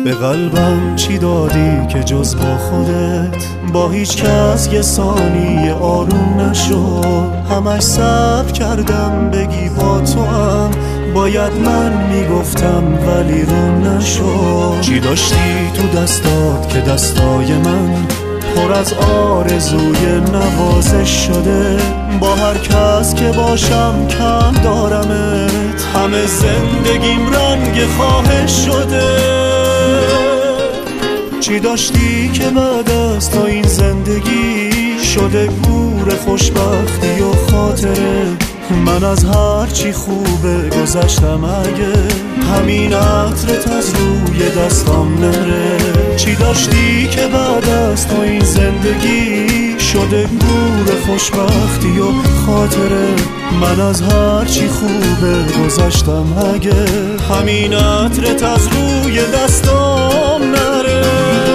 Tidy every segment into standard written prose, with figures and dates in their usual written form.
به قلبم چی دادی که جز با خودت با هیچ کس یه ثانیه آروم نشد؟ همش صبر کردم بگی با تو هم باید من میگفتم ولی روم نشد. چی داشتی تو دستات که دستای من پر از آرزوی نوازش شده؟ با هر کس که باشم کم دارمت، همه زندگیم رنگ خواهش شده. چی داشتی که بعد از تو این زندگی شده گور خوشبختی و خاطره؟ من از هر چی خوبه گذشتم اگه همین عطرت از روی دستام نره. چی داشتی که بعد از تو این زندگی شده گور خوشبختی و خاطره؟ من از هر چی خوبه گذشتم اگه همین عطرت از روی دستام نره.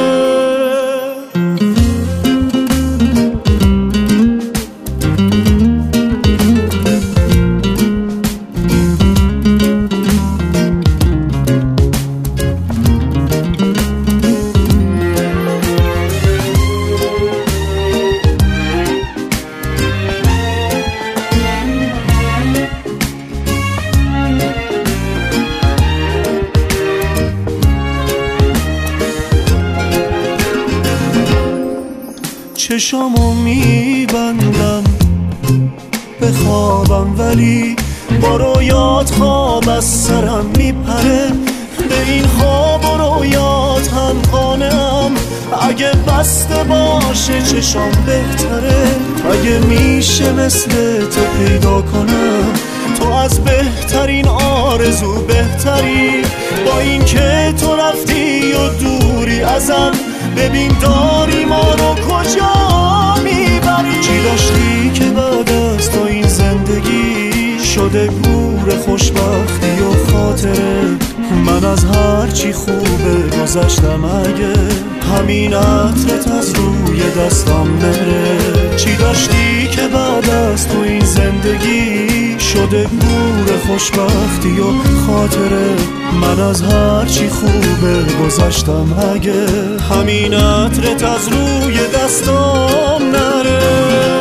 چشامو میبندم به خوابم ولی با رویات خواب از سرم میپره. به این خواب و رویات هم قانعم، اگه بسته باشه چشام بهتره. اگه میشه مثل تو پیدا کنم تو از بهترین آرزو بهتری، با این که تو رفتی و دوری ازم ببین داری ما رو کجا میبری. چی داشتی که بعد از تو این زندگی شده گور خوشبختی و خاطره؟ من از هر چی خوبه گذشتم اگه همین عطرت از روی دستام نره. چی داشتی که بعد از تو این زندگی شده گور خوشبختی و خاطره؟ من از هر چی خوبه گذشتم اگه همین عطرت از روی دستام نره.